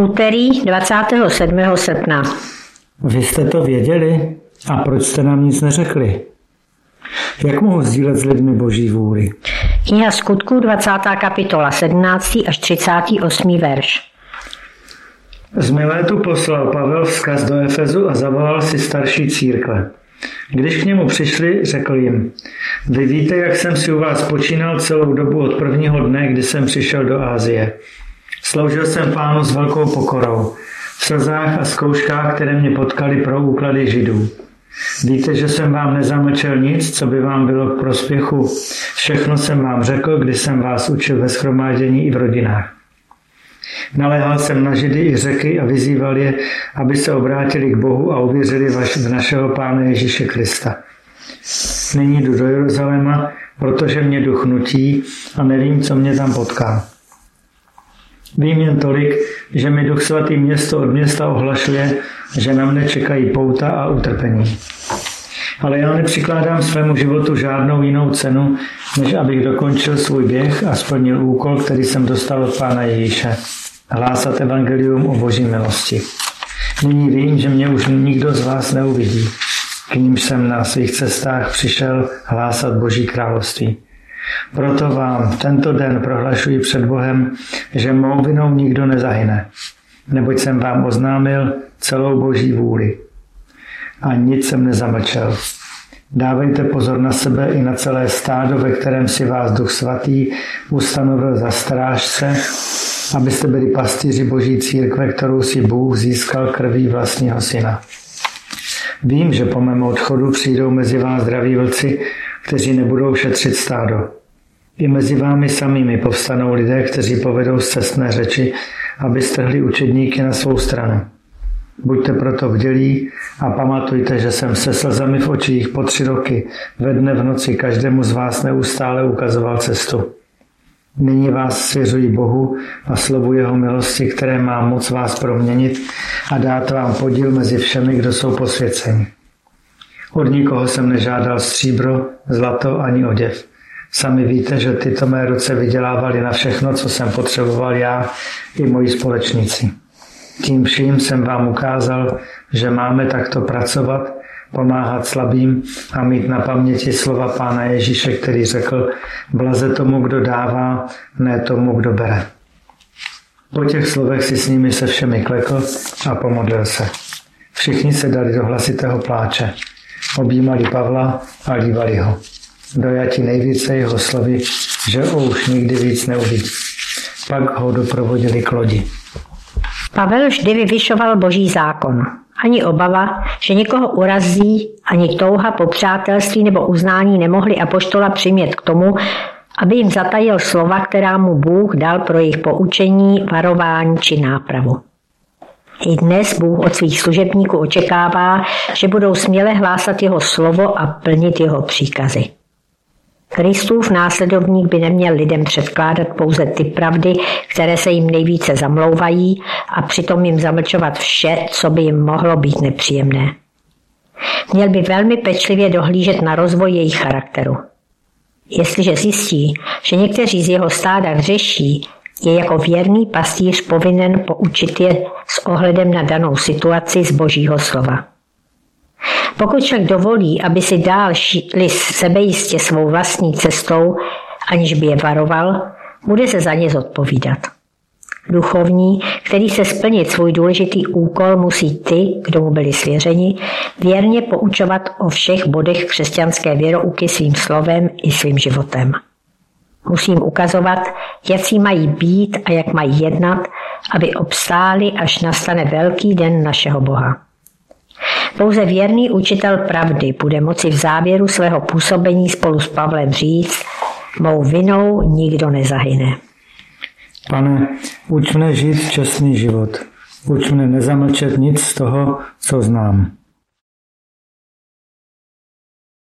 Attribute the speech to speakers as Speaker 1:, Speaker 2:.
Speaker 1: Úterý 27. srpna.
Speaker 2: Vy jste to věděli? A proč jste nám nic neřekli? Jak mohu sdílet s lidmi Boží vůli?
Speaker 1: Kniha Skutků 20. kapitola 17. až 38. verš.
Speaker 2: Z Milétu poslal Pavel vzkaz do Efezu a zavolal si starší církve. Když k němu přišli, řekl jim: Vy víte, jak jsem si u vás počínal celou dobu od prvního dne, kdy jsem přišel do Asie. Sloužil jsem Pánu s velkou pokorou, v slzách a zkouškách, které mě potkaly pro úklady Židů. Víte, že jsem vám nezamlčel nic, co by vám bylo k prospěchu. Všechno jsem vám řekl, když jsem vás učil ve shromáždění i v rodinách. Naléhal jsem na Židy i Řeky a vyzýval je, aby se obrátili k Bohu a uvěřili v našeho Pána Ježíše Krista. Nyní jdu do Jeruzaléma, protože mě duch nutí a nevím, co mě tam potká. Vím jen tolik, že mi Duch Svatý město od města ohlašuje, že na mne čekají pouta a utrpení. Ale já nepřikládám svému životu žádnou jinou cenu, než abych dokončil svůj běh a splnil úkol, který jsem dostal od Pána Ježíše. Hlásat evangelium o Boží milosti. Nyní vím, že mě už nikdo z vás neuvidí. K nímž jsem na svých cestách přišel hlásat Boží království. Proto vám tento den prohlašuji před Bohem, že mou vinou nikdo nezahyne, neboť jsem vám oznámil celou Boží vůli. A nic jsem nezamlčel. Dávejte pozor na sebe i na celé stádo, ve kterém si vás Duch Svatý ustanovil za strážce, abyste byli pastýři Boží církve, kterou si Bůh získal krví vlastního syna. Vím, že po mém odchodu přijdou mezi vás zdraví vlci, kteří nebudou šetřit stádo. I mezi vámi samými povstanou lidé, kteří povedou scestné řeči, aby strhli učedníky na svou stranu. Buďte proto bdělí a pamatujte, že jsem se slzami v očích po 3 roky ve dne v noci každému z vás neustále ukazoval cestu. Nyní vás svěřuji Bohu a slovu jeho milosti, které má moc vás proměnit a dát vám podíl mezi všemi, kdo jsou posvěceni. Od nikoho jsem nežádal stříbro, zlato ani oděv. Sami víte, že tyto mé ruce vydělávaly na všechno, co jsem potřeboval já i moji společníci. Tím vším jsem vám ukázal, že máme takto pracovat, pomáhat slabým a mít na paměti slova Pána Ježíše, který řekl: blaze tomu, kdo dává, ne tomu, kdo bere. Po těch slovech si s nimi se všemi klekl a pomodlil se. Všichni se dali do hlasitého pláče. Objímali Pavla a lívali ho. Dojati nejvíce jeho slovy, že ho už nikdy víc neuvidí. Pak ho doprovodili k lodi.
Speaker 1: Pavel vždy vyvyšoval Boží zákon. Ani obava, že někoho urazí, ani touha po přátelství nebo uznání nemohli apoštola přimět k tomu, aby jim zatajil slova, která mu Bůh dal pro jejich poučení, varování či nápravu. I dnes Bůh od svých služebníků očekává, že budou směle hlásat jeho slovo a plnit jeho příkazy. Kristův následovník by neměl lidem předkládat pouze ty pravdy, které se jim nejvíce zamlouvají, a přitom jim zamlčovat vše, co by jim mohlo být nepříjemné. Měl by velmi pečlivě dohlížet na rozvoj jejich charakteru. Jestliže zjistí, že někteří z jeho stáda hřeší, je jako věrný pastýř povinen poučit je s ohledem na danou situaci z Božího slova. Pokud však dovolí, aby si dál šli sebejistě svou vlastní cestou, aniž by je varoval, bude se za ně zodpovídat. Duchovní, který se splnit svůj důležitý úkol, musí ty, kdo mu byli svěřeni, věrně poučovat o všech bodech křesťanské věrouky svým slovem i svým životem. Musí jim ukazovat, jací mají být a jak mají jednat, aby obstáli, až nastane velký den našeho Boha. Pouze věrný učitel pravdy bude moci v závěru svého působení spolu s Pavlem říct: mou vinou nikdo nezahyne.
Speaker 2: Pane, uč mne žít čestný život. Uč mne nezamlčet nic z toho, co znám.